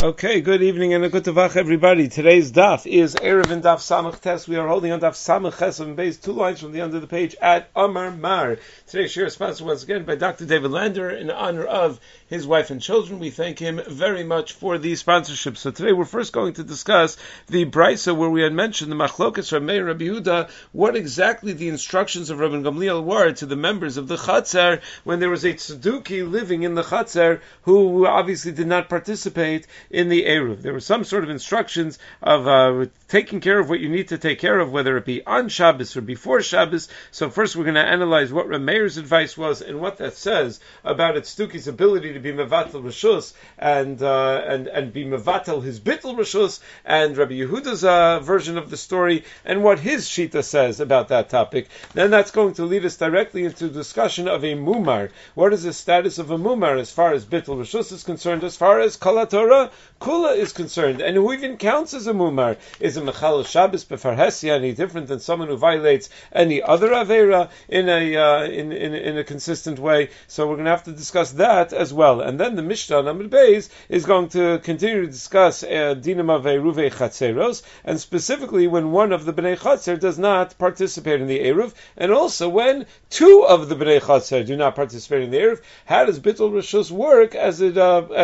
Okay, good evening and a good tavach, everybody. Today's daf is Erev and Daf Samach Tes. We are holding on Daf Samach Ches and base 2 lines from the end of the page at Amar Mar. Today's share is sponsored once again by Dr. David Lander in honor of his wife and children. We thank him very much for the sponsorship. So today we're first going to discuss the Brisa where we had mentioned the Machlokas Rabbi Meir Rabbi Yehuda, what exactly the instructions of Rabbi Gamliel were to the members of the Chatzar when there was a Tzeduki living in the Chatzar who obviously did not participate in the Eruv. There were some sort of instructions of taking care of what you need to take care of, whether it be on Shabbos or before Shabbos. So first we're going to analyze what Rabbi Meir's advice was and what that says about its Tzeduki's ability to be Mevatel Rishus and be Mevatel his Bittel Rishus, and Rabbi Yehuda's version of the story and what his Shita says about that topic. Then that's going to lead us directly into a discussion of a Mumar. What is the status of a Mumar as far as Bittel Rishus is concerned, as far as Kol Torah Kula is concerned, and who even counts as a Mumar? Is a Mechal Shabbos Befarhesia any different than someone who violates any other Aveira in a consistent way? So we're going to have to discuss that as well. And then the Mishnah on Amud Beis is going to continue to discuss Dinam of Eruvei Chatzeros, and specifically when one of the Bnei Chatzer does not participate in the Eruv, and also when two of the Bnei Chatzer do not participate in the Eruv. How does Bittul Rishus work as it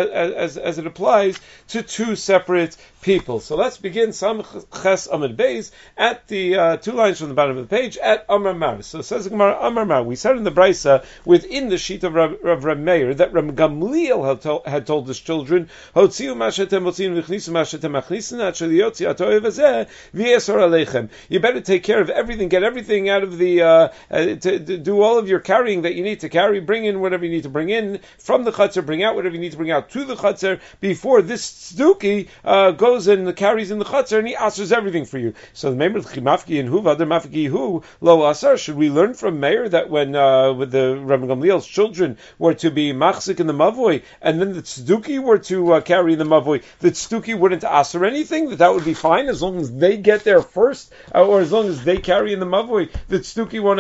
applies to two separate people? So let's begin Sam Ches Amud Beis at the 2 lines from the bottom of the page at Amar Mar. So it says Gemara Amar Mar. We said in the Brisa within the sheet of Rav Meir that Rav Gamliel had told his children, Hotziu mashetem hotziu v'chnisu mashetem achnisin atshel yotzi atoy v'zeh v'yesor aleichem. You better take care of everything, get everything out of the to do all of your carrying that you need to carry, bring in whatever you need to bring in from the chutzner, bring out whatever you need to bring out to the chutzner before this tzduki goes and carries in the chutzner and he answers everything for you. So the Meimer Chimafki and Hu Vadar Mafki Hu Lo Asar. Should we learn from Meir that when with the Rabbi Gamliel's children were to be machzik in the mavoi, and then the tzduki were to carry the mavoi, the tzduki wouldn't asar anything? That would be fine as long as they get there first, or as long as they carry in the mavoi. The tzduki won't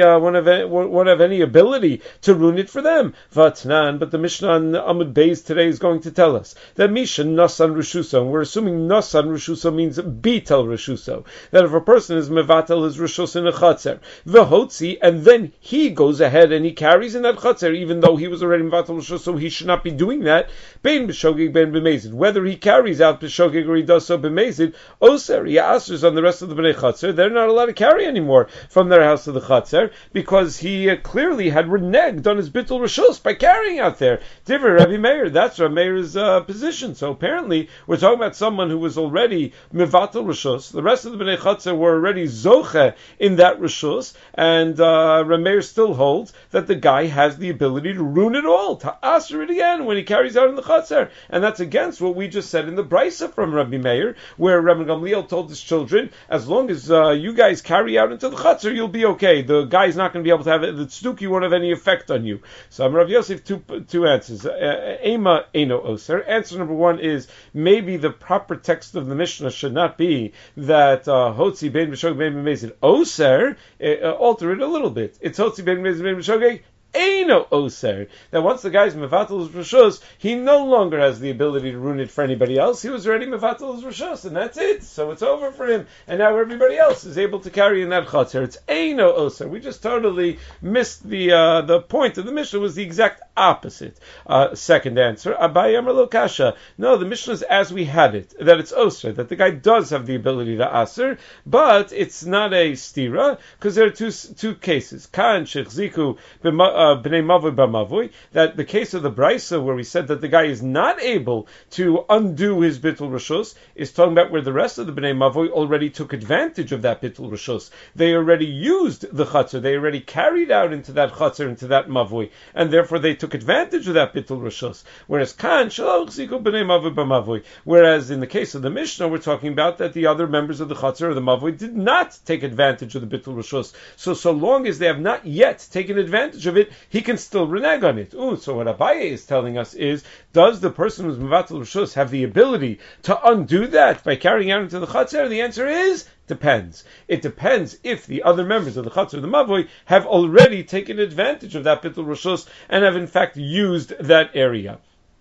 have any ability to ruin it for them. Vatnan, but the Mishnah on Amud Beis today is going to tell us that Misha Nasan Rishuso, and we're assuming Nasan Rishuso means Bitel Rishuso, that if a person is Mevatel his Rishus in a Chatzer, V'hotzi, and then he goes ahead and he carries in that Chatzer, even though he was already Mevatel Rishus, so he should not be doing that, Bein B'shogeg, Bein B'mezid, whether he carries out B'shogeg or he does so B'mezid, Oser, he asers on the rest of the Bnei Chatzer, they're not allowed to carry anymore from their house to the Chatzer, because he clearly had reneged on his Bittul Rishus by carrying out there. Divrei Rabbi Meir, that's Rabbi Meir's position. So apparently, we're talking about someone who was already Mevatel Rishus. The rest of the Bnei Chatzer were already Zoche in that Rishus, and Rabbi Meir still holds that the guy has the ability to ruin it all, to aser it again when he carries out in the Chatzer. And that's against what we just said in the Brisa from Rabbi Meir, where Rabbi Gamliel told his children, as long as you guys carry out into the Chatzer, you'll be okay. The guy's not going to be able to have it, the tzduki won't have any effect on you. So Rav Yosef, two answers. Ema Eino Oser. Answer number one is maybe the proper text of the Mishnah should not be that Hotzi Ben B'Shogeg Ben B'Mezid Oser. Alter it a little bit. It's Hotzi Ben B'Mezid Ben B'Shogeg Eino Oser. That once the guy's Mevatel his Rishus, he no longer has the ability to ruin it for anybody else. He was already Mevatel his Rishus, and that's it. So it's over for him. And now everybody else is able to carry in that Chatzar. It's Eino Oser. We just totally missed the point of the Mishnah was the exact opposite. Second answer, Abaye Amar Lo Kasha. No, the Mishnah is as we had it, that it's Oser, that the guy does have the ability to Aser, but it's not a Stira, because there are two cases. Kan Shechziku B'nei Mavoi B'Mavoi, that the case of the Brisa where we said that the guy is not able to undo his Bittul Rishus is talking about where the rest of the B'nei Mavoi already took advantage of that Bittul Rishus. They already used the Chatzar, they already carried out into that Chatzar, into that Mavoi, and therefore they took advantage of that Bittul Rishus. Whereas Kan Shelo Chziku B'nei Mavoi B'Mavoi, whereas in the case of the Mishnah we're talking about that the other members of the Chatzar or the Mavoi did not take advantage of the Bittul Rishus. So long as they have not yet taken advantage of it, he can still renege on it. So what Abaye is telling us is, does the person who's Mevatel Rishus have the ability to undo that by carrying out into the Chatzar? The answer is, depends. It depends if the other members of the Chatzar, the Mavoi, have already taken advantage of that Bittul Rishus and have in fact used that area.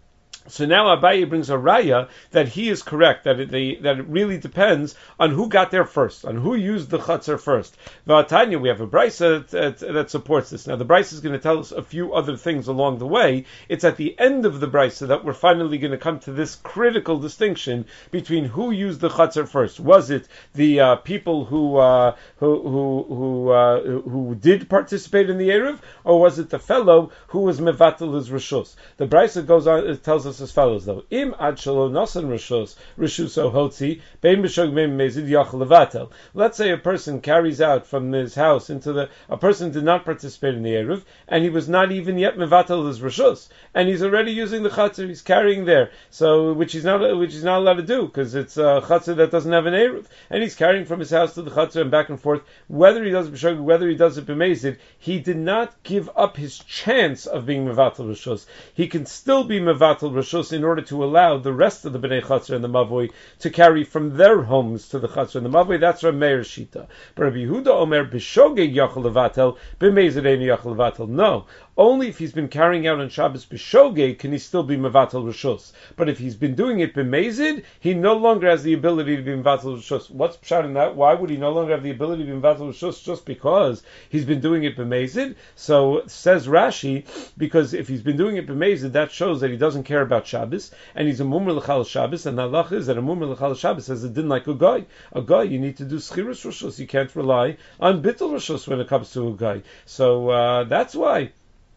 So now Abaye brings a raya that he is correct, that it really depends on who got there first, on who used the chutzner first. V'atanya, we have a brisa that supports this. Now the brisa is going to tell us a few other things along the way. It's at the end of the brisa that we're finally going to come to this critical distinction between who used the chutzner first. Was it the people who did participate in the eruv, or was it the fellow who was mevatel his rishus? The brisa goes on, it tells us as follows though: Im ad shelo nasan rishus hotzi bein b'shog bein mezid yachal levatel. Let's say a person carries out from his house a person did not participate in the eruv, and he was not even yet mevatel his rishus, and he's already using the chatzar, he's carrying there, so which he's not allowed to do because it's a chatzar that doesn't have an eruv, and he's carrying from his house to the chatzar and back and forth. Whether he does it b'shog, whether he does it b'mezid, he did not give up his chance of being mevatel rishus. He can still be mevatel rishus in order to allow the rest of the Bnei Chatzar and the Mavoi to carry from their homes to the Chatzar and the Mavoi. That's Rav Meir Shita. But Rabbi Yehuda Omer b'shogeg yachal levatel, b'mezid ein yachal levatel. No. Only if he's been carrying out on Shabbos b'shogeg can he still be mevatel rishus. But if he's been doing it b'mezid, he no longer has the ability to be mevatel rishus. What's pshat in that? Why would he no longer have the ability to be mevatel rishus just because he's been doing it b'mezid? So says Rashi, because if he's been doing it b'mezid, that shows that he doesn't care about Shabbos, and he's a mumar l'chal Shabbos, and the halach is that a mumar l'chal Shabbos has a din like a guy. A guy, you need to do schirus rishus. You can't rely on bittul rishus when it comes to a guy. So that's why,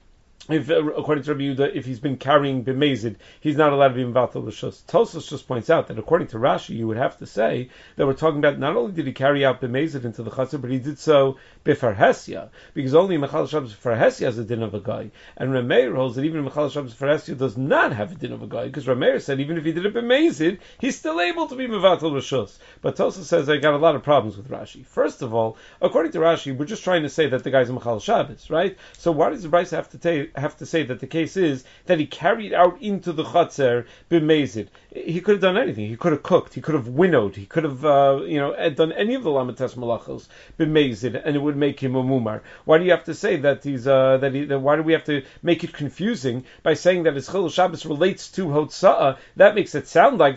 according to Rabbi Yehuda, if he's been carrying b'mezid, he's not allowed to be mevatel rishus. Tosfos just points out that according to Rashi, you would have to say that we're talking about not only did he carry out b'mezid into the chatzar, but he did so b'farhesia, because only Mechal Shabbos b'farhesia has a din of a guy, and Rameir holds that even Mechal Shabbos b'farhesia does not have a din of a guy, because Rameir said even if he did it b'mezid, he's still able to be mevatel rishus. But Tosfos says I got a lot of problems with Rashi. First of all, according to Rashi, we're just trying to say that the guy's a Mechal Shabbos, right? So why does the Brisa have to say that the case is that he carried out into the chatzar b'mezid? He could have done anything. He could have cooked. He could have winnowed. He could have done any of the lamates malachos b'mezid, and it would make him a mumar. Why do you have to say that he's why do we have to make it confusing by saying that his chilul Shabbos relates to hotza'ah? That makes it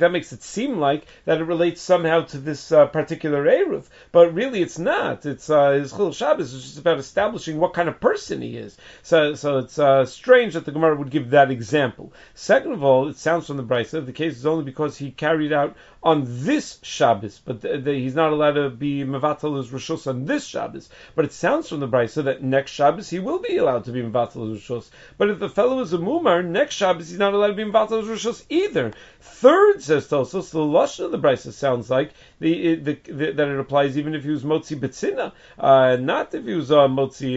seem like that it relates somehow to this particular eruv, but really it's not. It's his chilul Shabbos is just about establishing what kind of person he is. So it's strange that the Gemara would give that example. Second of all, it sounds from the Brisa the case is only because he carried out on this Shabbos, but he's not allowed to be mevatel his rishus on this Shabbos. But it sounds from the Brisa that next Shabbos he will be allowed to be mevatel his rishus. But if the fellow is a mumar, next Shabbos he's not allowed to be mevatel his rishus either. Third, says Tosfos, the lashon of the Brisa sounds like that it applies even if he was motzi betzina, not if he was motzi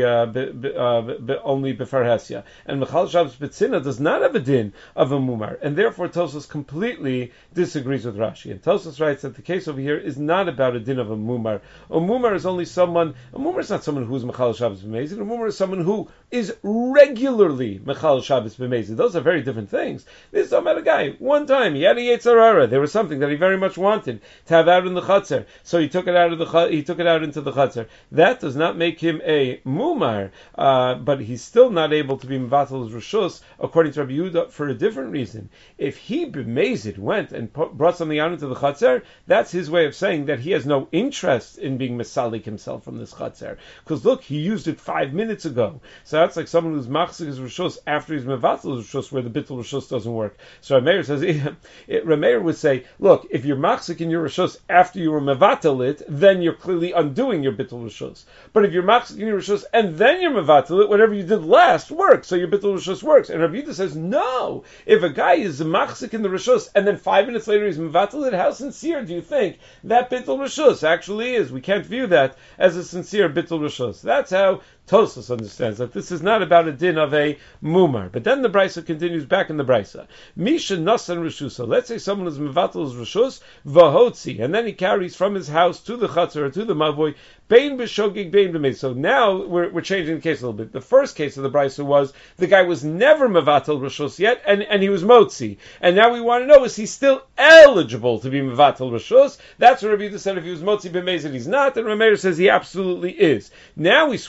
only befarhesia. And Mechal Shabbos betzina does not have a din of a mumar, and therefore Tosfos completely disagrees with Rashi. And Tosfos writes that the case over here is not about a din of a mumar. A mumar is only someone. A mumar is not someone who is Mechal Shabbos b'mezid. A mumar is someone who is regularly Mechal Shabbos b'mezid. Those are very different things. This is about a guy. One time he had a Yetzer Hara. There was something that he very much wanted to have out in the chatzar, so he took it out into the chatzar. That does not make him a mumar, but he's still not able to be mevatel his rishus according to Rabbi Yehuda for a different reason. If he b'mezid went and brought something out into the chatzar, that's his way of saying that he has no interest in being mesalik himself from this chatzar. Because look, he used it 5 minutes ago. So that's like someone who's machzik his rishus after he's mevatel his rishus, where the bittul rishus doesn't work. So Rameir says, Rameir would say, look, if you're machzik in your rishus after you were mevatel it, then you're clearly undoing your bittul rishus. But if you're machzik in your rishus and then you're mevatel it, whatever you did last works, so your bittul rishus works. And Rabbi Yehuda says, no, if a guy is machzik in the rishus and then 5 minutes later he's mevatel it, how sincere do you think that bittul rishus actually is? We can't view that as a sincere bittul rishus. That's how Tosfos understands that this is not about a din of a mumar. But then the Brisa continues back in the Brisa. Misha nasan rishusa. Let's say someone is mevatel his rishus v'hotzi, and then he carries from his house to the chatzar or to the mavoi bein b'shogig bein b'mezid. So now we're changing the case a little bit. The first case of the Brisa was the guy was never mevatel rishus yet, and he was motzi. And now we want to know, is he still eligible to be mevatel rishus? That's what Rabbi Yehuda said. If he was motzi b'mezid, he's not. And Rameir says he absolutely is. Now we switch it. The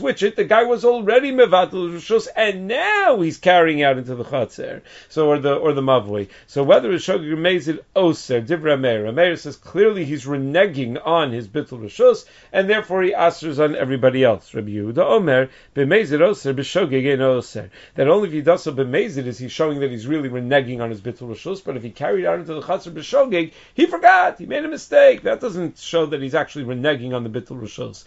guy was already mevatel rishus, and now he's carrying out into the chatzer. So or the mavui. So whether it's shogeg or mezid oser, divra meir. Meir says clearly he's reneging on his bittul rishus, and therefore he asers on everybody else. Rabbi Yehuda Omer b'mezid oser b'shogeg ein oser. That only if he does so b'mezid is he showing that he's really reneging on his bittul rishus. But if he carried out into the chatzer b'shogeg, he forgot, he made a mistake. That doesn't show that he's actually reneging on the bittul rishus.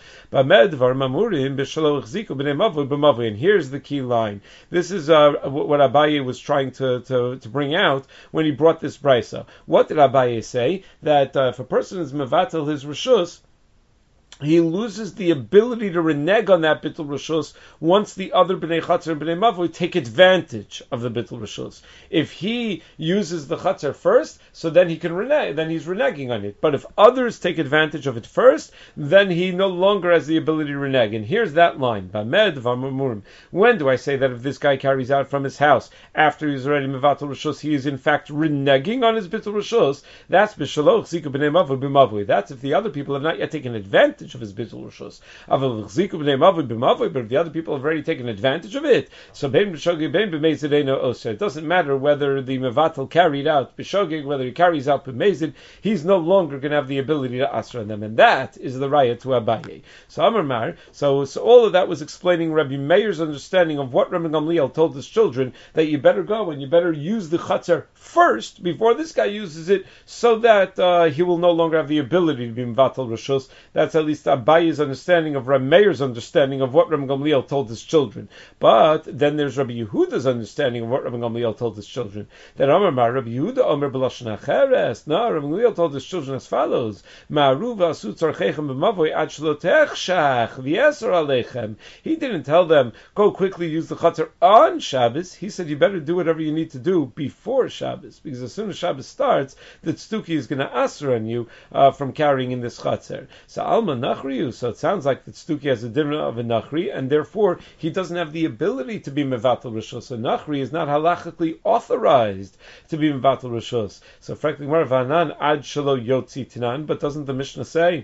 And here's the key line. This is what Abaye was trying to bring out when he brought this brisa. What did Abaye say? That if a person is mevatel his rishus, he loses the ability to renege on that bittul rishus once the other bnei chatzar and bnei mavui take advantage of the bittul rishus. If he uses the chatzar first, so then he can renege, then he's reneging on it. But if others take advantage of it first, then he no longer has the ability to renege. And here's that line: Bamed v'amumurim. When do I say that if this guy carries out from his house after he's already mevatel rishus, he is in fact reneging on his bittul rishus? That's b'shaloch zika bnei mavui b'mavui. That's if the other people have not yet taken advantage of his bittul rishus. But if the other people have already taken advantage of it, so it doesn't matter whether the mevatel carried out b'shogeg, whether he carries out b'mezid, he's no longer going to have the ability to asra on them, and that is the raya to Abaye. So Amar Mar, so all of that was explaining Rabbi Meir's understanding of what Rabbi Gamliel told his children, that you better go and you better use the chatzar first before this guy uses it, so that he will no longer have the ability to be mevatel rishus. That's at least Abaye's understanding of Rabbi Meir's understanding of what Rabbi Gamliel told his children. But then there's Rabbi Yehuda's understanding of what Rabbi Gamliel told his children. That Amar Rabbi Yehuda Omer b'lashon acheres. No, Rabbi Gamliel told his children as follows: Ma'aru v'asu tzarcheichem b'mavoi ad shelo techshach v'yeser aleichem. He didn't tell them go quickly use the chatzar on Shabbos. He said you better do whatever you need to do before Shabbos, because as soon as Shabbos starts, the tztuki is going to aser on you from carrying in this chatzar. So Alma Nachriyu, so it sounds like that Stuki has a dinner of a Nachri, and therefore he doesn't have the ability to be Mevatel Rishus. So Nachri is not halachically authorized to be Mevatel Rishus. So frankly, Marvanan Ad Shelo Yotzi Tinan, but doesn't the Mishnah say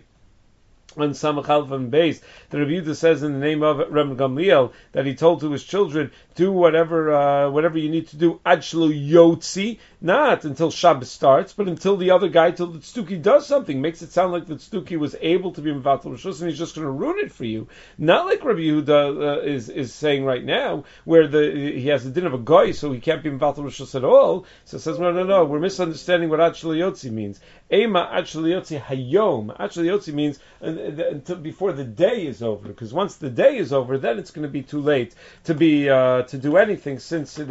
on Samach Alef and Beis, the Rabbi Yehuda says in the name of Rabbi Gamliel that he told to his children, do whatever you need to do, ad shelo yotzi, not until Shabbos starts, but until the other guy, till the tztuki does something. Makes it sound like the tztuki was able to be mevatel rishus, and he's just going to ruin it for you. Not like Rabbi Yehuda is saying right now, where he has the din of a goy, so he can't be mevatel rishus at all. So it says, no, we're misunderstanding what ad shelo yotzi means. Ema ad shelo yotzi hayom. Ad shelo yotzi means until before the day is over, because once the day is over, then it's going to be too late to be to do anything, since the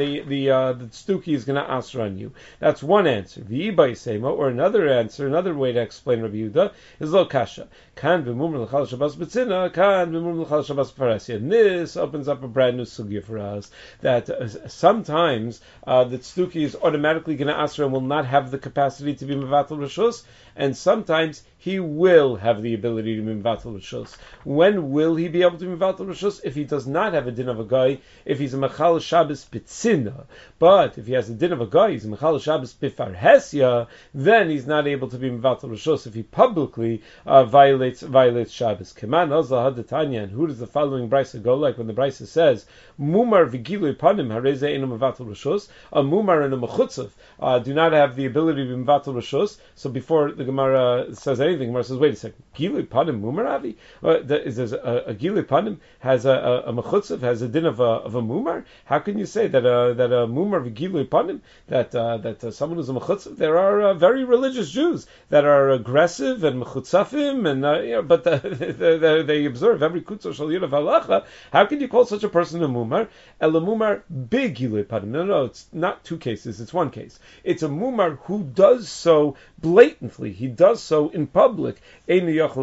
tztuki is going to answer on you. That's one answer. V'ibay sema, or another answer, another way to explain Rabbi Yehuda is lo kasha. Kan b'mumr l'chal Shabbos b'tzina, kan b'mumr l'chal Shabbos b'farasya. And this opens up a brand new sugya for us, that sometimes the tztuki is automatically going to answer and will not have the capacity to be mevatel rishus, and sometimes he will have the ability to be mevatel rishus. When will he be able to be mevatel rishus? If he does not have a din of a guy, if he's a mechal Shabbos b'tzina. But if he has a din of a guy, he's a mechal Shabbos b'farhesya, then he's not able to be mevatel rishus if he publicly violates Shabbos. Keman ozla hadatanya. And who does the following brisa go like when the brisa says mumar v'gilui panim hareze enu mevatel rishus? A mumar and a mechutzav do not have the ability to be mevatel rishus. So before the Gemara says anything, the Gemara says, wait a second, gilui panim mumar avi? Is a gilui panim has a mechutzav, has a din of a mumar? How can you say that a mumar v'gilui panim, that someone who's a mechutzav? There are very religious Jews that are aggressive and mechutzafim, and but they observe every kutzah shal yud of halacha. How can you call such a person a mumar? El a mumar big gilui panim. No, it's not two cases. It's one case. It's a mumar who does so blatantly. He does so in public. He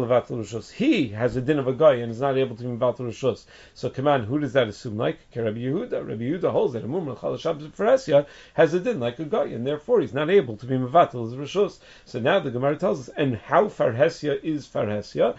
has a din of a guy and is not able to be mevatel rishus. So come on, who does that assume like? Rabbi Yehuda. Rabbi Yehuda holds that a mumar l'chal Shabbos b'farhesya has a din like a guy, and therefore he's not able to be mevatel his rishus. So now the Gemara tells us, and how farhesya is farhesya?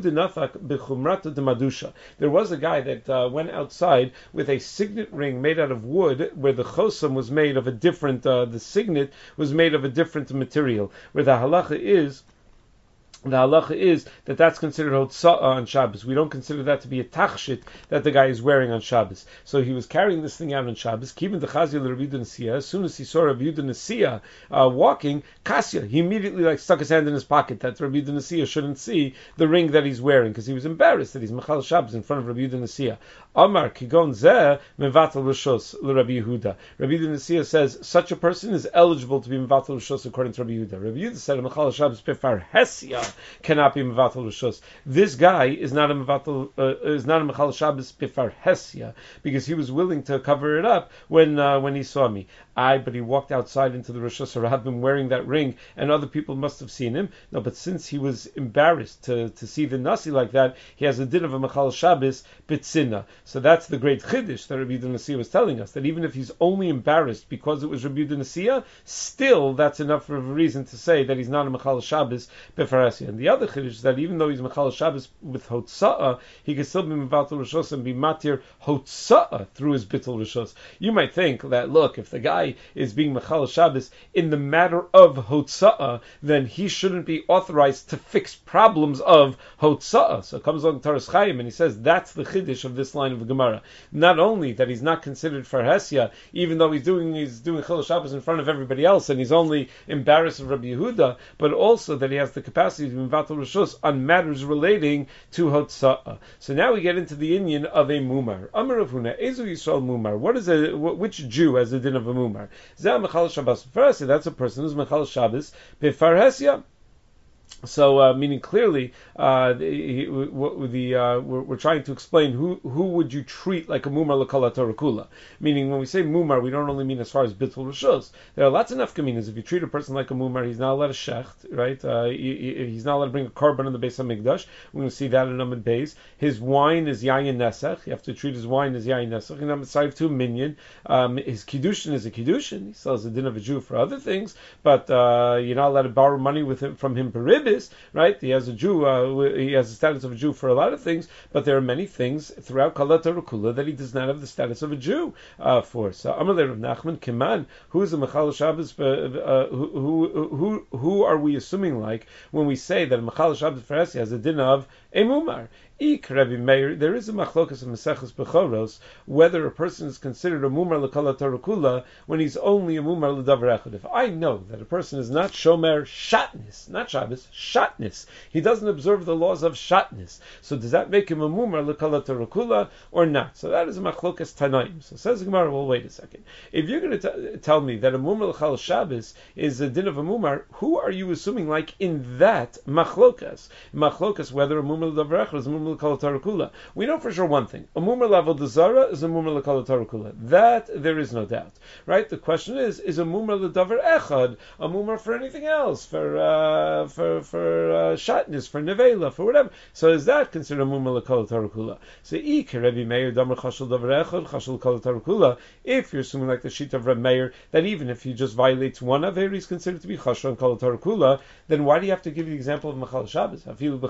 There was a guy that went outside with a signet ring made out of wood, where the chosam was made of a different, the signet was made of a different material, where the halacha is the halacha is that that's considered hotza'ah on Shabbos. We don't consider that to be a tachshit that the guy is wearing on Shabbos. So he was carrying this thing out on Shabbos. Kibin dechazia l'Rabbi Yehuda Nesiya. As soon as he saw Rabbi Yehuda Nesiya walking, kasya, he immediately stuck his hand in his pocket. That Rabbi Yehuda Nesiya shouldn't see the ring that he's wearing because he was embarrassed that he's mechal Shabbos in front of Rabbi Yehuda Nesiya. Amar kigon zeh mevatel rishos l'Rabbi Yehuda. Rabbi Yehuda Nesiya says such a person is eligible to be mevatel rishos according to Rabbi Yehuda. Rabbi Yehuda said mechal Shabbos befar hesia cannot be mevatel rishos. This guy is not a mechal Shabbos befar hesia because he was willing to cover it up when he saw me. But he walked outside into the Rosh Hashanah wearing that ring, and other people must have seen him. No, but since he was embarrassed to see the Nasi like that, he has a din of a Mechal Shabbos B'tzina. So that's the great Chiddush that Rabbi Yehuda Nesiya was telling us, that even if he's only embarrassed because it was Rabbi Yehuda Nesiya, still that's enough of a reason to say that he's not a Mechal Shabbos B'farasya. And the other Chiddush is that even though he's Mechal Shabbos with Hotza'ah, he can still be Mevatel Rishos and be Matir Hotza'ah through his Bittul Rishos. You might think that, look, if the guy is being Mechal Shabbos in the matter of Hotza'ah, then he shouldn't be authorized to fix problems of Hotza'ah. So it comes along Taras Chaim and he says that's the Chiddush of this line of the Gemara. Not only that he's not considered for Hesia, even though he's doing Chil Shabbos in front of everybody else and he's only embarrassed of Rabbi Yehuda, but also that he has the capacity to be Mevatel Rishos on matters relating to Hotza'ah. So now we get into the inyan of a Mumar. Amar Rav Huna, Ezu Yisrael Mumar. Which Jew has the din of a Mumar? That's a person who's Mechal Shabbos Befar Hesia. So, meaning clearly, we're trying to explain who would you treat like a mumar l'kol Torah kula. Meaning, when we say mumar, we don't only mean as far as bittul rishos. There are lots of nafkaminas. If you treat a person like a mumar, he's not allowed to shecht, right? He's not allowed to bring a korban on the Beis Hamikdash. We're going to see that in Amud Beis. His wine is yayin nesach. You have to treat his wine as yayin nesach. You're not mitzayv to a minyan. His kiddushin is a kiddushin. He sells the din of a Jew for other things, but you're not allowed to borrow money from him per ribis. Right? He has a Jew, he has the status of a Jew for a lot of things, but there are many things throughout Kala Torah Kula that he does not have the status of a Jew for. So Amalei Rav Nachman Kiman, who is a Mechal Shabbos? Who are we assuming like when we say that a Mechal Shabbos for Hesi has a din of a Mumar? Rabbi Meir, there is a machlokas of Maseches Bechoros whether a person is considered a mumar l'kol Torah kula when he's only a mumar l'davar echad. If I know that a person is not shomer shatnis, not Shabbos, shatnis, he doesn't observe the laws of shatnis. So does that make him a mumar l'kol Torah kula or not? So that is a machlokas tanaim. So says the Gemara, well, wait a second. If you're going to tell me that a mumar l'chal Shabbos is a din of a mumar, who are you assuming like in that machlokas? Machlokas whether a mumar l'davar echad is a mumar l'kol Torah kula. We know for sure one thing: a mumar l'avodah zara is a mumar l'kol Torah kula. That there is no doubt, right? The question is a mumar l'davar echad a mumar for anything else, for shatnis, for nevela, for whatever? So is that considered a mumar l'kol Torah kula? So Rabbi Meir damer chashul davar echad chashul kol Torah kula. If you're assuming like the sheet of Rabbi Meir that even if he just violates one aver, he's considered to be chashul and kol Torah kula, then why do you have to give the example of mechal Shabbos?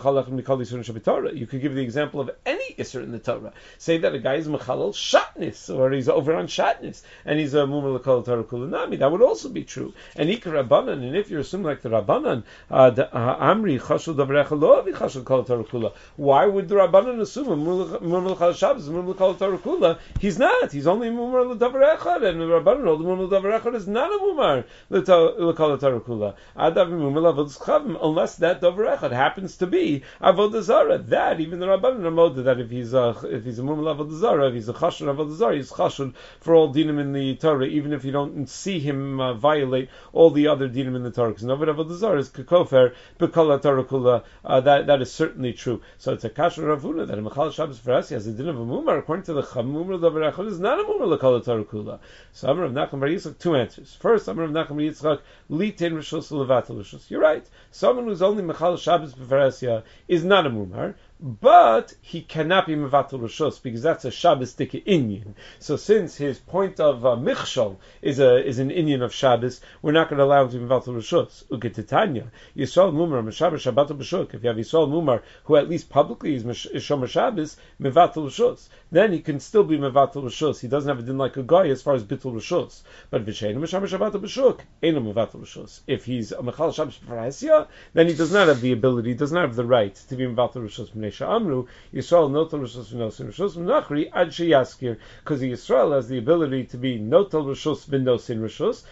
You could give the example of any Isser in the Torah. Say that a guy is Mechalal Shatnis, or he's over on Shatnis, and he's a Mumar L'Kol Torah Kulanami. That would also be true. And Ikar Rabbanan, and if you're assuming like the Rabbanan, Amri Chashul Davrecha Lo Avi Chashul Kol Torah Kula. Why would the Rabbanan assume a Mumar L'Chal Shabbos, a Mumar L'Kol Torah Kula? He's not. He's only a Mumar L'Davrechad, and the Rabbanan hold the Mumar L'Davrechad is not a Mumar L'Kol Torah Kula. Adav Mumar L'Avodas Chavim, unless that Davrechad happens to be Avodah Zarah. That even the Rabbanan are moda that if he's a mumar avodah zara, if he's a chashur avodah zara, he's chashur for all dinim in the Torah, even if you don't see him violate all the other dinim in the Torah. Because novad avodah zara is kekofer b'kol Torah kula. That is certainly true. So it's a kasher Rav Huna that a mechal Shabbos for us has a din of a mumar. According to the Chum, mumar davar echad is not a mumar l'kol Torah kula. So Amar Rav Nachman bar Yitzchak, two answers. First, Amar Rav Nachman bar Yitzchak litin rishos levatel rishos. You're right. Someone who's only mechal Shabbos for us is not a mumar. but he cannot be mevatel rishus because that's a Shabbos dika inyan. So since his point of michshol is an inyan of Shabbos, we're not going to allow him to be mevatel rishus. Ugetitanya Yisrael mumar meshaber Shabbat b'shuk. If you have Yisrael mumar who at least publicly is shomer Shabbos mevatel rishus, then he can still be mevatel rishus. He doesn't have a din like a guy as far as bittul rishus. But v'sheinu meshaber Shabbat b'shuk eno mevatel rishus. If he's a mechal Shabbos b'farasya, then he does not have the ability, does not have the right to be mevatel rishus. Amru Yisrael notel rishus v'nosin rishus v'nachri ad sheyaskir, because the Yisrael has the ability to be notel rishus v'nosin rishus,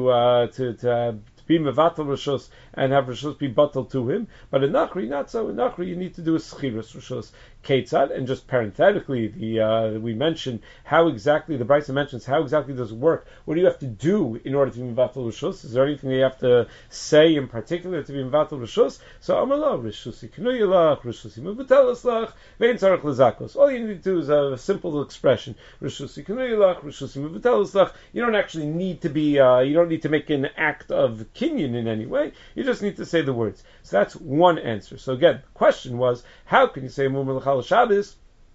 to be mevatel rishus and have rishus be bottled to him. But in Nachri, not so. In Nachri, you need to do a schirus rishus. Ketzad, and just parenthetically, we mentioned how exactly the Brisa mentions how exactly does it work. What do you have to do in order to be mevatel rishus? Is there anything that you have to say in particular to be mevatel rishus? So Amala rishusi kinuyilach, rishusi mevutelas vein tzarich lezakos. All you need to do is a simple expression: rishusi kinuyilach, rishusi mevutelas. You don't actually need to be. You don't need to make an act of kinyan in any way. You just need to say the words. So that's one answer. So again, the question was, how can you say mumar l'chal Shabbos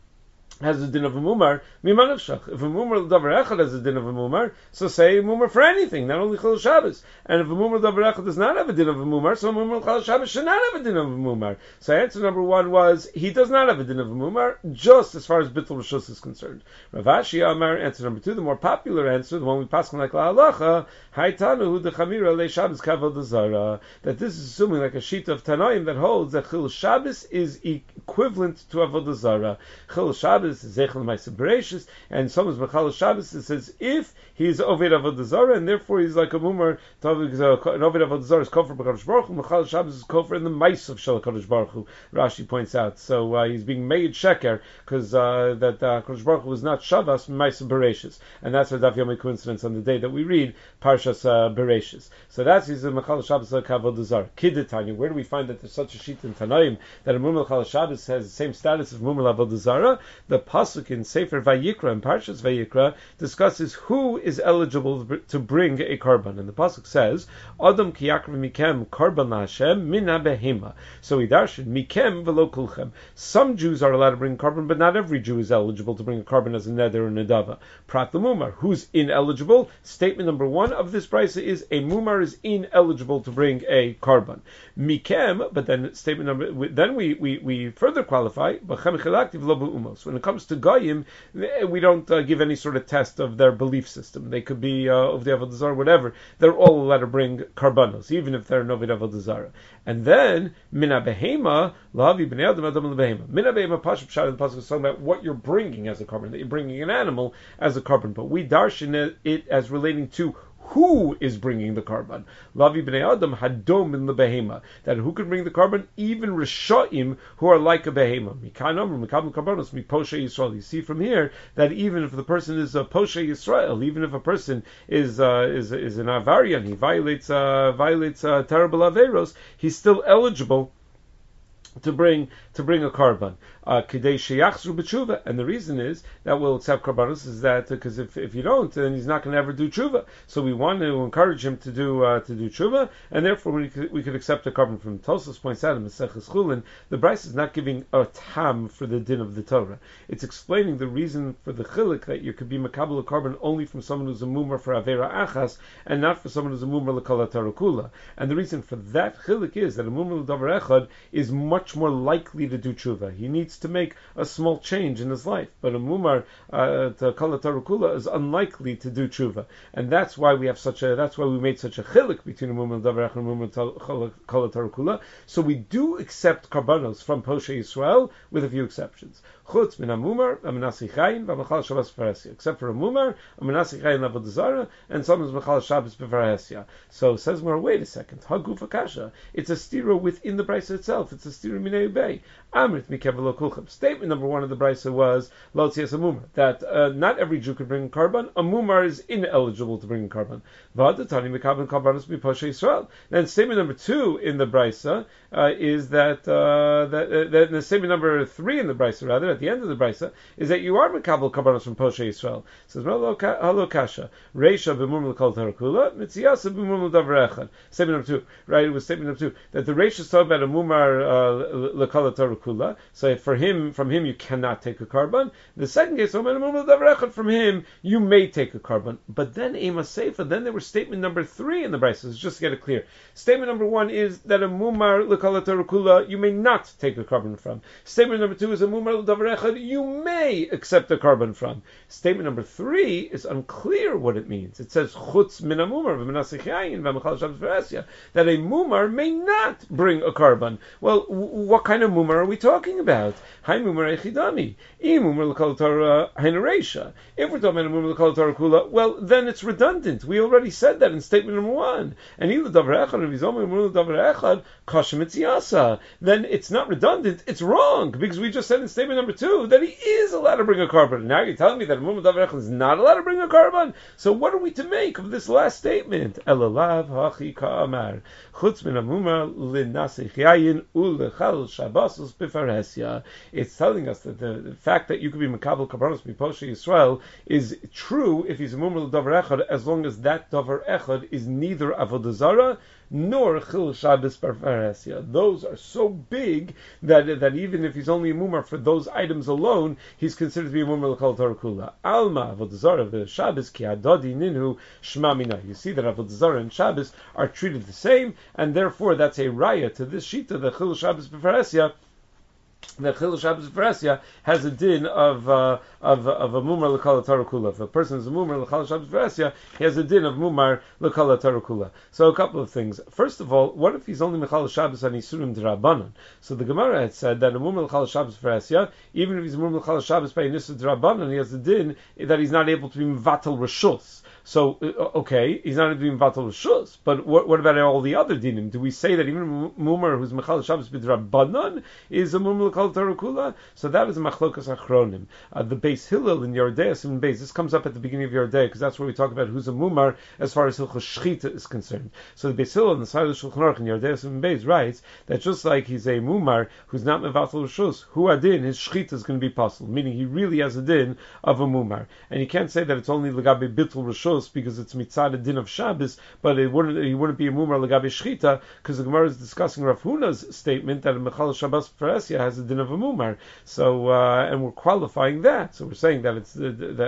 has a din of a mumar? Mimanavshach. If a mumar l'davar echad has a din of a mumar, so say mumar for anything, not only chal Shabbos. And if a mumar l'davar echad does not have a din of a mumar, so a mumar l'chal Shabbos should not have a din of a mumar. So answer number one was, he does not have a din of a mumar, just as far as bittul rishus is concerned. Rav Ashi Amar, answer number two, the more popular answer, the one we pass on like la'alacha, haitanu the chamira le Shabbos kavod zara, that this is assuming like a sheet of Tanaim that holds that chil Shabbos is equivalent to avodah zara. Chil Shabbos is Zechel Ma'aser Bereishis, and someone's Mechal Shabbos, it says if he's Oved Avodah Zarah, and therefore he's like a Mumar, an Oved Avodah Zarah is Kofar B'Kadosh Baruch Hu, Mechal Shabbos is Kofar in the Ma'is of Shel Kadosh Baruch Hu, Rashi points out. So he's being made Sheker, because that Kadosh Baruch Hu was not Shabbos, Ma'aser Bereishis, and that's a Daf Yomi coincidence on the day that we read Parshas Bereishis. So that's his Mechal Shabbos like Avodah Zarah. Kiddetanya, where do we find that there's such a sheet in Tanaim that a Mumar Mechal Shabbos has the same status of Mumar Avodah Zarah? The pasuk in Sefer Vayikra, in Parshas Vayikra, discusses who is eligible to bring a korban, and the pasuk says, "Adam ki yakrev mikem korban laHashem mina behema." So we darshan mikem v'lo kulchem. Some Jews are allowed to bring a korban, but not every Jew is eligible to bring a korban as a neder or nedava. Prat l'mumar, who's ineligible? Statement number one of this brisa is a mumar is ineligible to bring a korban. Mikem, but then statement number, then we further qualify b'chem chelaktiv lo be'umos. When it comes to Goyim, we don't give any sort of test of their belief system. They could be of the Avodah Zarah, whatever. They're all allowed to bring karbanos, even if they're Novid Avodah Zarah. And then, Mina Behema, Lahavi B'nei Adam Adam Behema. Mina Behema Pashup Shad, the Pasuk is talking about what you're bringing as a korban, that you're bringing an animal as a korban. But we darshan it as relating to who is bringing the korban. Lavi b'nei Adam hadom in the behema. That who can bring the korban? Even Rishaim who are like a behema. Mikan Amr, Mikabel Karbanos, Poshe Yisrael. You see from here that even if the person is a Poshe Yisrael, even if a person is an Avarian, he violates terrible Averos, he's still eligible to bring a korban. Kidei sheyachzru b'tshuva, and the reason is that we'll accept korbanos is that because if you don't, then he's not going to ever do tshuva. So we want to encourage him to do tshuva, and therefore we could accept a korban from Tosfos points out in Maseches Chulin. The Brisa is not giving a tam for the din of the Torah. It's explaining the reason for the chiluk that you could be makabel a korban only from someone who's a mumar for avera achas, and not for someone who's a mumar l'kol Torah kula. And the reason for that chiluk is that a mumar l'davar echad is much more likely to do tshuva. He needs to make a small change in his life, but a mumar to kol Torah kula is unlikely to do tshuva, and that's why we made such a chiluk between a mumar l'davar echad and a mumar kol Torah kula. So we do accept karbanos from Poshe Yisrael with a few exceptions. Chutz min hamumar, a menasich chayin, v'machal Shabbos b'farasya. Except for a mumar, a menasich chayin l'avodah zarah, and some is machal Shabbos b'farasya. So says more. Wait a second. Haguf akasha. It's a stira within the brisa itself. It's a stira minei ubei. Amrit mikev lo kulchem. Statement number one of the brisa was lo tzias a mumar, that not every Jew could bring a korban. A mumar is ineligible to bring a korban. V'adatani mekaben korbanos b'poshe Yisrael. Then statement number two in the brisa is that the statement number three in the brisa, rather, at the end of the brisa, is that you are mekabel karbanos from Poshe Yisrael. It says halo kasha reisha b'mum l'kol tarakula mitziyasa b'mum l'davar echad. Statement number two, right? It was statement number two that the reisha is talking about a mumar lekala Torah kula. So from him you cannot take a carbon. The second case, from him you may take a carbon. But then ema seifa, then there was statement number 3 in the Brisa. So just to get it clear. Statement number 1 is that a mumar lekala Torah kula you may not take a carbon from. Statement number 2 is a mumar l'davar echad you may accept a carbon from. Statement number 3 is unclear what it means. It says chutz min mumar that a mumar may not bring a carbon. Well, what kind of mumar are we talking about? Hai mumar echidami. Mumar l'kol Torah hainareisha. If we're talking about a mumar l'kol Torah kula, well, then it's redundant. We already said that in statement number 1. And if he's only mumar l'davar echad, kashem etziasa. Then it's not redundant. It's wrong because we just said in statement number 2 that he is allowed to bring a carbon. Now you're telling me that a mumar l'davar echad is not allowed to bring a carbon. So what are we to make of this last statement? Elalav hachi ka'amar chutz min hamumar linasich yayin ulechal shabasos b'faresya. It's telling us that the fact that you could be mekabel karbanos miposhe Yisrael is true if he's a mumar l'davar echad, as long as that davar echad is neither avodah zarah nor chil Shabbos b'faresya. Those are so big that even if he's only a mumar for those items alone, he's considered to be a mumar l'kol Torah kula. Alma avodah zarah v'Shabbos ki adodi ninhu shma mina. You see that avodah zarah and Shabbos are treated the same, and therefore that's a raya to this shita, the chil Shabbos b'faresya. The Chil Shabbos B'Faresya has a din of a mumar l'kala Torah kula. If a person is a mumar l'kala Shabbos B'Faresya, he has a din of mumar l'kala Torah kula. So a couple of things. First of all, what if he's only mechal Shabbos on Yisurim D'Rabbanan? So the Gemara had said that a mumar l'kala Shabbos B'Faresya, even if he's a mumar l'kala Shabbos by Yisurim D'Rabbanan, he has a din that he's not able to be mevatel reshus. So, okay, he's not doing Vatal Rishus, but what about all the other dinim? Do we say that even a mumar who's Mechal Shabbos B'Drabbanan is a mumar l'kal Torah kula? So that is a Machlokas Achronim. The Beis Hillel in Yordei Simon Beis, this comes up at the beginning of Yordei, because that's where we talk about who's a mumar as far as Hilchos Shchita is concerned. So the Beis Hillel in the side of the Shulchan Aruch in Yordei Simon Beis writes that just like he's a mumar who's not Mevatal Rishus, hu adin, his Shchita is going to be possible, meaning he really has a din of a mumar. And you can't say that it's only L'gabe Bittul Rishus, because it's mitzad a din of Shabbos, but he wouldn't be a mumar l'gabe shchita, because the Gemara is discussing Rav Huna's statement that a mechal Shabbos B'Faresya has a din of a mumar. So and we're qualifying that. So we're saying that it's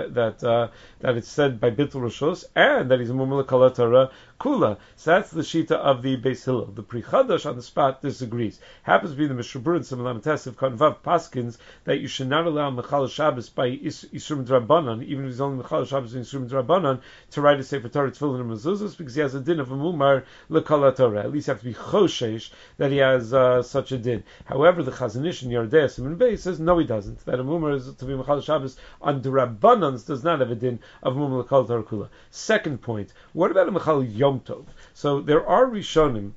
that it's said by Bittul Rishus and that he's a mumar l'kala Torah kula. So that's the shita of the Beis Hillel. The Pri Chadash on the spot disagrees. Happens to be the Mishabur and Similam Tesiv Kanvav Paskins that you should not allow mechal Shabbos by Yisurim D'Rabbanan, even if he's only mechal Shabbos in Yisurim D'Rabbanan, to write a Sefer Torah Tefillin and Mezuzos, because he has a din of a mumar l'kala Torah. At least you have to be choshesh that he has such a din. However, the Chazon Ish in Yordei Simon Beis says no, he doesn't. That a mumar is to be mechal Shabbos on D'Rabbanans does not have a din of mumar l'kala Torah kula. Second point: what about a mechal Yom Tov? So there are Rishonim.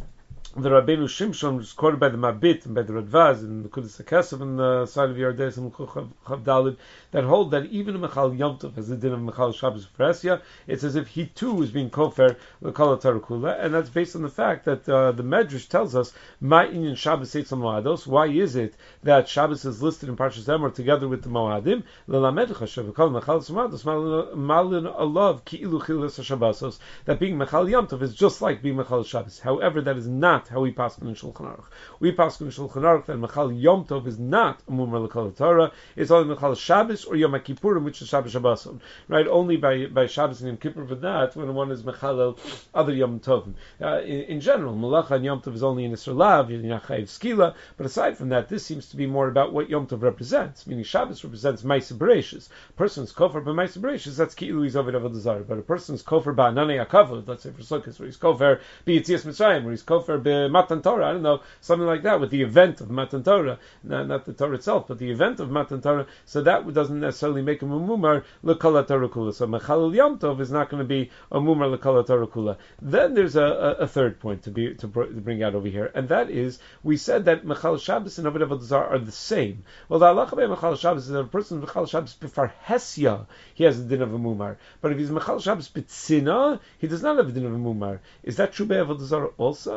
The Rabbeinu Shimshon, which is quoted by the Mabit and by the Radvaz and the Kudas HaKesef on the side of Yordei Simon Chav Dalid, that hold that even a Mechal Yom Tov has a din of Mechal Shabbos B'Faresya. It's as if he too is being kofer l'kala Torah kula, and that's based on the fact that the Medrash tells us Ma inyan Shabbos Eitzam Moados. Why is it that Shabbos is listed in Parshas Emor together with the Moadim? L'lamedcha shev'kol Mechal Moados malin alav ki'ilu chilas HaShabbosos. That being Mechal Yom Tov is just like being Mechal Shabbos. However, that is not how we pass in Shulchan Aruch. We pass in Shulchan Aruch that Mechal Yom Tov is not a mumar l'kala Torah. It's only Mechal Shabbos or Yom Kippurim, which is Shabbos Shabboson. Right? Only by Shabbos and Yom Kippur for that, when one is Mechalel other Yom Tovim. In general, Malacha and Yom Tov is only in Yisrael Lav, in Yachayev Skila, but aside from that, this seems to be more about what Yom Tov represents, meaning Shabbos represents Ma'aseh Bereishis. A person's kofer by Ma'aseh Bereishis, that's Ki'ilu Yizoved Avodah Zarah. But a person's kofer by Ananei HaKavod, let's say for Sukkot, where he's kofer b'Yitzias Mitzrayim, where he's kofer b'Matan Torah, I don't know, something like that, with the event of Matan Torah, not the Torah itself, but the event of Matan Torah, so that doesn't necessarily make him a mumar l'kala Torah kula. So Mechalel Yom Tov is not going to be a mumar l'kala Torah kula. Then there's a third point to bring out over here, and that is, we said that Mechal Shabbos and Avodah Zarah are the same. Well, the halacha by Mechal Shabbos is that a person Mechal Shabbos b'farhesya, he has a din of a mumar. But if he's Mechal Shabbos b'tzina, he does not have a din of a mumar. Is that true by Avodah Zarah also?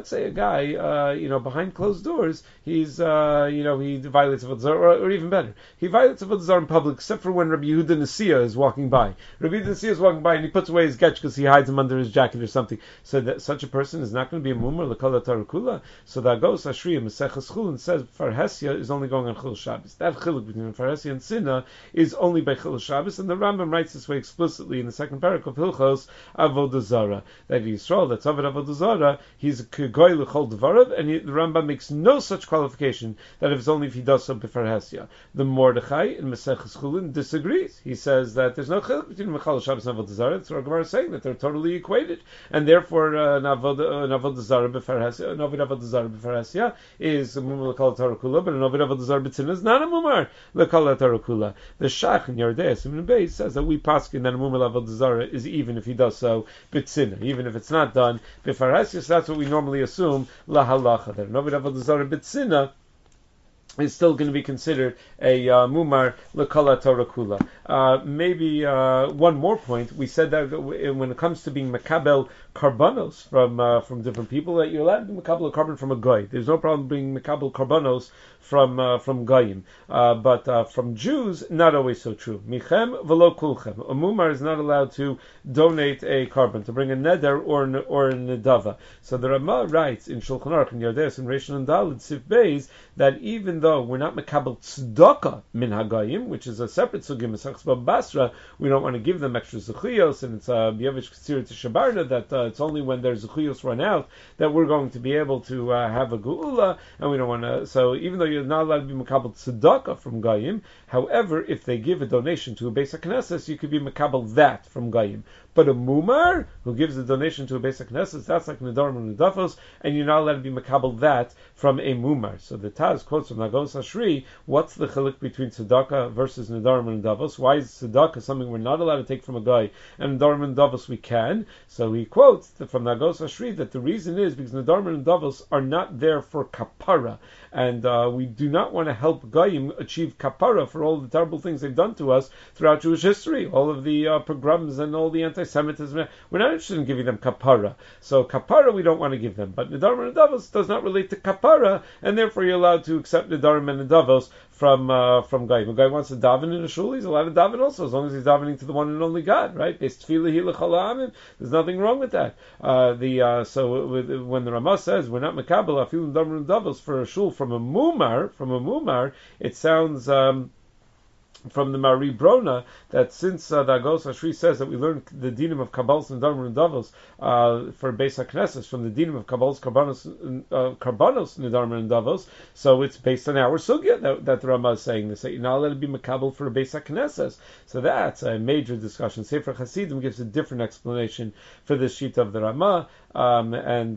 let's say a guy, behind closed doors, he's, he violates avodah zarah, or even better, he violates avodah zarah in public, except for when Rabbi Yehuda Nasiya is walking by. Rabbi Yehuda Nasiya is walking by and he puts away his getch because he hides him under his jacket or something. So that such a person is not going to be a mumar l'kol tarakula. So that goes Ashriya Maseches Chulin says Farhesia is only going on Chil Shabbos. That chiluk between Farhesia and Sinna is only by Chil Shabbos, and the Rambam writes this way explicitly in the second paragraph of Hilchos Avodah Zarah, that Yisrael, that's Avad Avodah Zarah, he's a goy l'chol dvarav, and the Rambam makes no such qualification that if it's only if he does so b'farhesia. The Mordechai in Maseches Chulin disagrees. He says that there's no chiluk between Mechal Shabbos and Avodah Zarah. That's what our Gemara is saying, that they're totally equated, and therefore an Avodah Zarah b'farhesia, an Avodah Zarah b'farhesia is a mumar l'kol tarakula, but an Avodah Zarah b'tzina is not a mumar l'kol tarakula. The Shach in Yerdei Siman Beis says that we paskin that a mumar l'Avodah Zarah is even if he does so b'tzina, even if it's not done b'farhesia. So that's what we normally assume la halacha, that an Avodah Zarah b'tzina is still going to be considered a mumar l'kala Torah kula. Maybe one more point. We said that when it comes to being makabel karbanos from different people, that you're allowed to be makabel a carbon from a goy. There's no problem being makabel karbanos from goyim, but from Jews, not always so true. Michem v'lo kulchem. A mumar is not allowed to donate a carbon, to bring a neder or a nedava. So the Rama writes in Shulchan Aruch in Yardes and Reish and Daled Sif Beis that even though we're not mekabel tzedakah min hagayim, which is a separate sugim Masechus Baba Basra, we don't want to give them extra zechuyos, and it's b'yavish k'tzir to shabarna that it's only when their zechuyos run out that we're going to be able to have a geula, and we don't want to. So even though you're not allowed to be mekabel tzedakah from gayim, however, if they give a donation to a Beis HaKnesses, you could be mekabel that from gayim. But a mumar who gives a donation to a Beis HaKnesses, that's like nedarim and nedafos, and you're not allowed to be mekabel that from a mumar. So the Taz quotes from Nagos Hashri, what's the chiluk between tzedakah versus nedarim and nedavos? Why is tzedakah something we're not allowed to take from a guy, and nedarim and nedavos we can? So he quotes from Nagos Hashri that the reason is because nedarim and nedavos are not there for kapara, and we do not want to help Goyim achieve kapara for all the terrible things they've done to us throughout Jewish history, all of the pogroms and all the anti-Semitism. We're not interested in giving them kapara. So kapara we don't want to give them. But Nedarim and Nedavos does not relate to kapara, and therefore you're allowed to accept Nedarim and Nedavos from Goyim. A guy wants to daven in a shul, he's allowed to daven also, as long as he's davening to the one and only God, right? There's nothing wrong with that. So when the Ramah says we're not mekabel afilu Nedarim and Nedavos for a shul from a mumar, it sounds from the Mari Brona that since the Agos Hashri says that we learn the dinim of Kabbalas and Nedarim and Nedavos for Beis HaKnesses from the dinim of Kabbalas Karbanos Nedarim and Nedavos, so it's based on our sugya that the Rama is saying this, that you're not allowed to be makabel for a Beis HaKnesses. So that's a major discussion. Sefer Hasidim gives a different explanation for this sheet of the Rama, and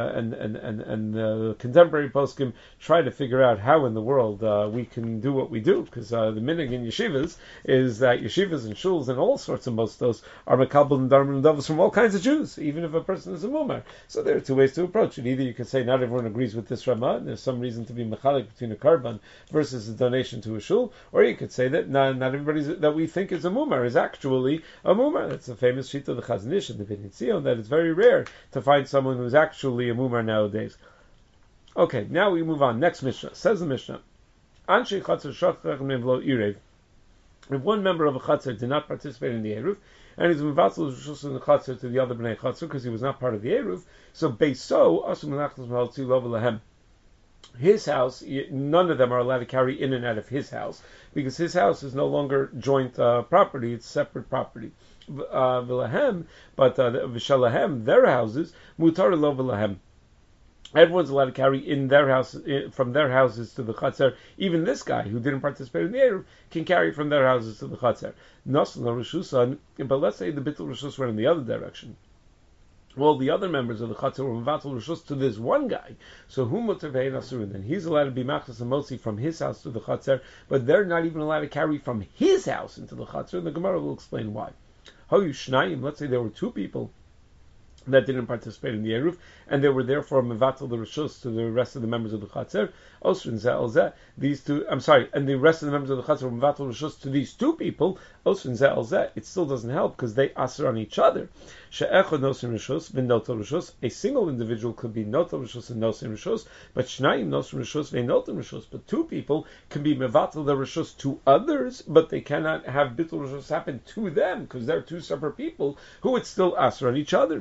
contemporary poskim try to figure out how in the world we can do what we do, because the minig in yeshivas is that yeshivas and shuls and all sorts of mostos are makabel and nedarim and nedavos from all kinds of Jews, even if a person is a mumar. So there are two ways to approach it. Either you could say not everyone agrees with this Ramah, and there's some reason to be mechalik between a karban versus a donation to a shul, or you could say that not everybody that we think is a mumar is actually a mumar. That's a famous sheet of the Chazon Ish and the Bnei Tzion, that it's very rare to find someone who's actually a mumar nowadays. Okay, now we move on. Next Mishnah. Says the Mishnah, Anshe Chatzar Shachach Mevlo Irev. If one member of a Chatzar did not participate in the Eruv, and he's mevatzal Rishus in the Chatzar to the other Bnei Chatzar because he was not part of the Eruv, so Beiso, Asum Melachtos Maltzi Lov Lahem. His house, none of them are allowed to carry in and out of his house, because his house is no longer joint property, it's separate property. V'lahem, but v'shalahem, their houses, mutar lo v'lahem. Everyone's allowed to carry in their house, from their houses to the Chatzar. Even this guy who didn't participate in the Eruv can carry from their houses to the Chatzar. Nasl Rishusan, but let's say the Bittul Rishus went in the other direction. Well, the other members of the Chatzar were Mevatel Rishus to this one guy. So whom Mutavei Nasurin? Then he's allowed to be Machnas and Motzi from his house to the Chatzar, but they're not even allowed to carry from his house into the Chatzar. And the Gemara will explain why. Hoyu Shnayim, let's say there were two people that didn't participate in the Eruv, and they were therefore mevatel the rishus to the rest of the members of the Chatzar. Osrin zeh el zeh. These two, and the rest of the members of the Chatzar were mevatel rishus to these two people. Osrin zeh el zeh. It still doesn't help because they aser on each other. she'echad nosim rishus v'notel rishus. A single individual could be notel rishus and nosim rishus, but shnayim nosim rishus v'notel rishus. But two people can be mevatel the rishus to others, but they cannot have bittul rishus happen to them because they're two separate people who would still asr on each other.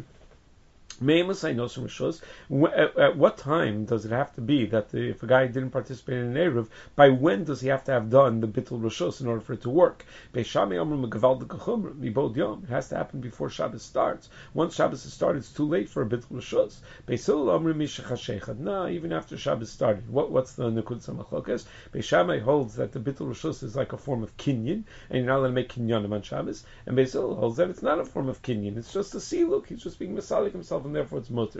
At what time does it have to be that if a guy didn't participate in an Eruv, by when does he have to have done the Bittul Rishus in order for it to work? It has to happen before Shabbos starts. Once Shabbos is started, it's too late for a Bittul Rishus. No, even after Shabbos started. What's the Nekud Samachlokas? Beis Shammai holds that the Bittul Rishus is like a form of kinyan, and you're not allowed to make kinyanim on Shabbos. And Beis Hillel holds that it's not a form of kinyan, it's just a siluk. He's just being misalik himself, and therefore it's mutter.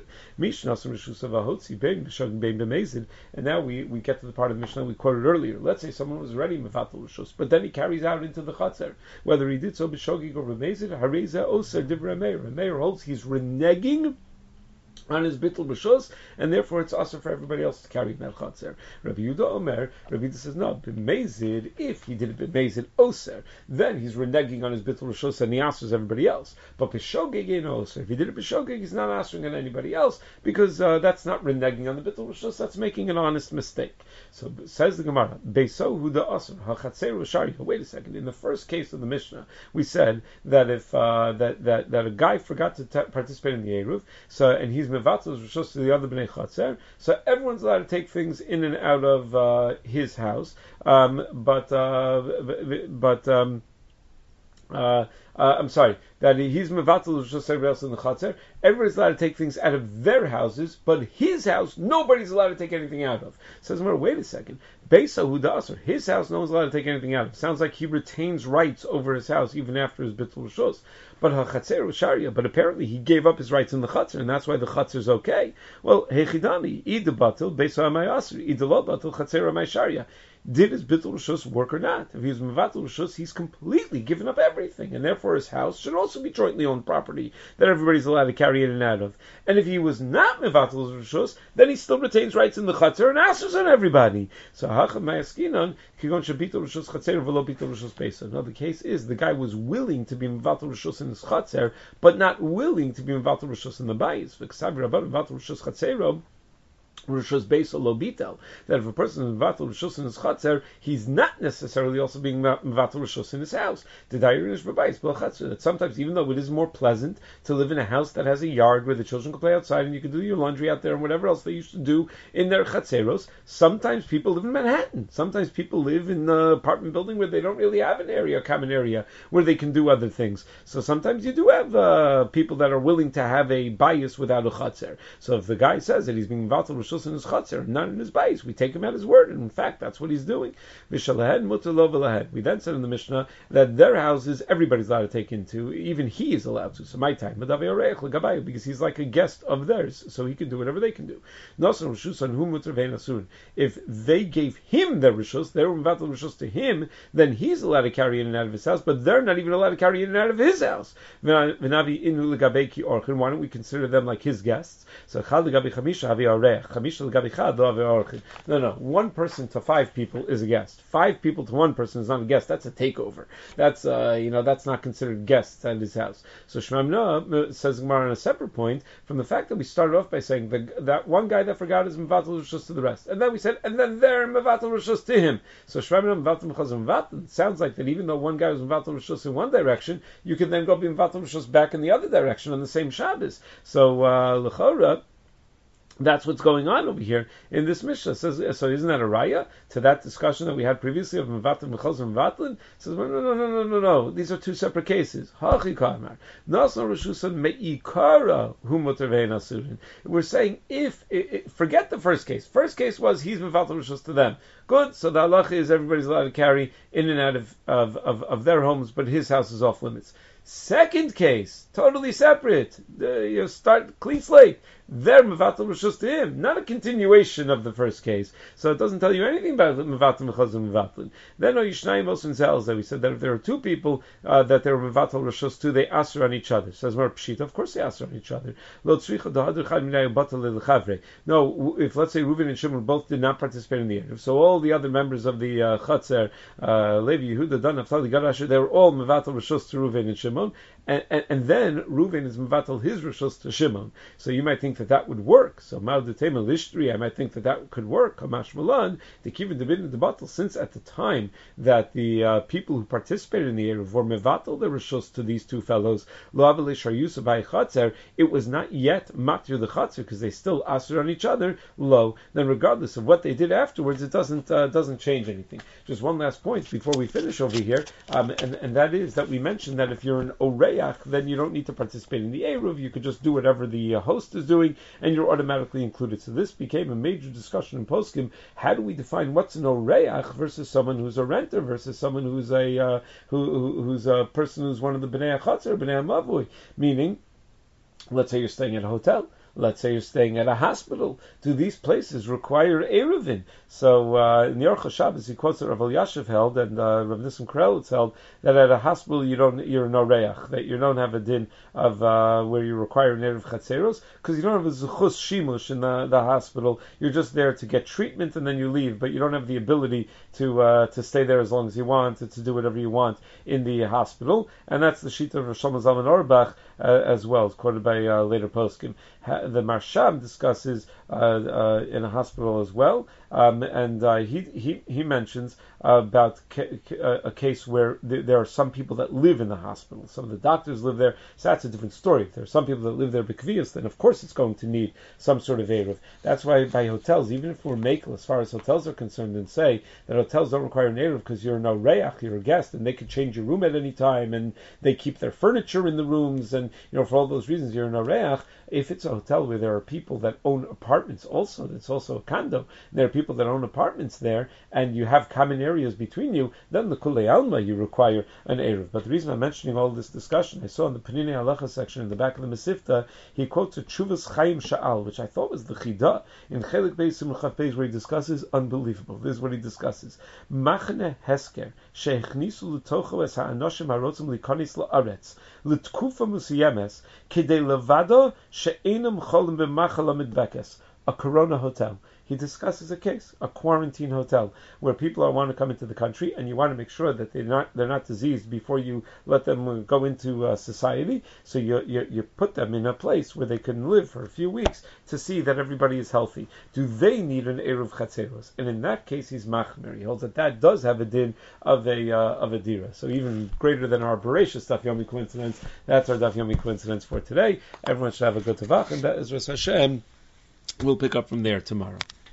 And now we get to the part of the Mishnah we quoted earlier. Let's say someone was already mevatel rishus, but then he carries out into the chatzar. Whether he did so b'shogig or b'mezid, hareza oser divrei Meir. Meir holds he's reneging on his bittul b'shus, and therefore it's also for everybody else to carry that chatzar. Rabbi Yehuda Omer, Rabbi Yehuda says no, b'mezid, if he did it b'mezid oser, then he's reneging on his bittul b'shus and he answers everybody else. But b'shogeg ain't oser. If he did it b'shogeg, he's not answering on anybody else, because that's not reneging on the bittul b'shus, that's making an honest mistake. So says the Gemara, Beiso huda oser, hachatzer v'shari. Wait a second, in the first case of the Mishnah, we said that if that a guy forgot to participate in the Eruv, and he's mevatel rishus to the other bnei chatzer, so everyone's allowed to take things in and out of his house, I'm sorry, that he's mevatel rishus everybody else in the chatzer. Everybody's allowed to take things out of their houses, but his house, nobody's allowed to take anything out of. Says, wait a second. Beisa hudaser, his house, no one's allowed to take anything out of. Sounds like he retains rights over his house even after his bittul rishus. But hachatzer sharia, but apparently he gave up his rights in the chatzer, and that's why the chatzer is okay. Well, hechidami, ida batil, beisa amayasr, ida lo batil, chatzer amay sharia. Did his bittul rishus work or not? If he was mevatel rishus, he's completely given up everything, and therefore his house should also be jointly owned property that everybody's allowed to carry in and out of. And if he was not mevatel rishus, then he still retains rights in the chatzer and answers on everybody. So hacham mayaskinon kigon shabitul rishus chatzer v'lo bitul rishus beisa. Now the case is the guy was willing to be mevatel rishus in his chatzer, but not willing to be mevatel rishus in the bayis. V'ksav rabban mevatel rishus chatzero. Rishus Beis lo bitel, that if a person is mevatel rishus in his chatzer, he's not necessarily also being mevatel rishus in his house. That sometimes, even though it is more pleasant to live in a house that has a yard where the children can play outside and you can do your laundry out there and whatever else they used to do in their chatzeros, sometimes people live in Manhattan. Sometimes people live in an apartment building where they don't really have an area, a common area, where they can do other things. So sometimes you do have people that are willing to have a bias without a chatzer. So if the guy says that he's being mevatel rishus in his chatzer, not in his bayis, we take him at his word, and in fact, that's what he's doing. We then said in the Mishnah that their houses, everybody's allowed to take into, even he is allowed to. So my time, because he's like a guest of theirs, so he can do whatever they can do. If they gave him their rishus, they were mevatel rishus to him, then he's allowed to carry in and out of his house, but they're not even allowed to carry in and out of his house. Why don't we consider them like his guests? So no. 1 person to 5 people is a guest. 5 people to 1 person is not a guest. That's a takeover. That's that's not considered guests at his house. So Shmamna says Gemara on a separate point from the fact that we started off by saying that one guy that forgot is mevatel rishus to the rest, and then we said, and then they're mevatel rishus to him. So Shmamna mevatel mechazim mevatel. Sounds like that even though one guy was mevatel rishus in one direction, you can then go be mevatel rishus back in the other direction on the same Shabbos. So l'chora, that's what's going on over here in this Mishnah. Says, so isn't that a raya to that discussion that we had previously of mevatel mechaz and mevatlin? Says no. These are 2 separate cases. Hachi kamar nasno rishusan meikara hu mutar ve'ein asurin. We're saying forget the first case. First case was he's mevatel rishus to them. Good. So the halacha is everybody's allowed to carry in and out of their homes, but his house is off limits. Second case, totally separate. You start clean slate. They're mevatel rishus to him, not a continuation of the first case. So it doesn't tell you anything about mevatel mechaz and mevatlin. Then Yishnayim also tells that we said that if there are 2 people that they were mevatel rishus to, they asr on each other. Says more pshita, of course they asr on each other. No, if let's say Reuven and Shimon both did not participate in the Eruv, so all the other members of the chatzer, Levi, Yehuda, Dan, Naphtali, Gad, Asher, they were all mevatel rishus to Reuven and Shimon, And then Reuven is mevatel his rishus to Shimon. So you might think that would work. So mal detema lishtri, I might think that could work. Kamash malan, the kivin debin the batel, since at the time that the people who participated in the Eruv were mevatel the rishus to these two fellows, lo avele sharyusa by chatzer, it was not yet matir the chatzer because they still asur on each other. Lo, then regardless of what they did afterwards, it doesn't change anything. Just one last point before we finish over here, and that is that we mentioned that if you're an oreach, then you don't need to participate in the Eruv. You could just do whatever the host is doing, and you're automatically included. So this became a major discussion in Poskim. How do we define what's an oreach versus someone who's a renter versus someone who's a who's a person who's one of the bnei chatzer, bnei mavui? Meaning, let's say you're staying at a hotel. Let's say you're staying at a hospital. Do these places require Eruvin? So in the Aruch HaShabbos, he quotes that Rav Elyashiv held, and Rav Nissim Karelitz held, that at a hospital you're no reach, that you don't have a din of where you require an Eruv Chatzeros, because you don't have a Zuchus Shimush in the hospital. You're just there to get treatment and then you leave, but you don't have the ability to stay there as long as you want, to do whatever you want in the hospital. And that's the Shita of Rosh Hashanah Zalman Auerbach as well. It's quoted by later poskim. The Marsham discusses in a hospital as well, and he mentions about a case where there are some people that live in the hospital. Some of the doctors live there, so that's a different story. If there are some people that live there b'kviyas, then of course it's going to need some sort of eruv. That's why by hotels, even if we're makel as far as hotels are concerned, and say that hotels don't require an eruv because you're no reach, you're a guest, and they can change your room at any time, and they keep their furniture in the rooms, and for all those reasons you're no reach. If it's a hotel where there are people that own apartments also, it's also a condo, and there are people that own apartments there, and you have common areas between you, then the kulei alma you require an eruv. But the reason I'm mentioning all this discussion, I saw in the Panini Halacha section in the back of the Mesifta, he quotes a Tshuvas Chaim Sha'al, which I thought was the Chida in Chelik Beis Simchaf Beis, where he discusses unbelievable. This is what he discusses: Machne Hesker Sheichnisu L'Tocho Es Ha'anoshim Harotzim Likonis La'aretz L'Tkufa Musiyemes Kidei Levado She'enam Cholim B'Machala Midbekes. A Corona hotel. He discusses a case, a quarantine hotel, where people want to come into the country, and you want to make sure that they're not diseased before you let them go into society. So you put them in a place where they can live for a few weeks to see that everybody is healthy. Do they need an eruv chatzeros? And in that case, he's machmer. He holds that does have a din of a dira. So even greater than our voracious Daf Yomi coincidence. That's our Daf Yomi coincidence for today. Everyone should have a good tavach, and that is Ras Hashem. We'll pick up from there tomorrow.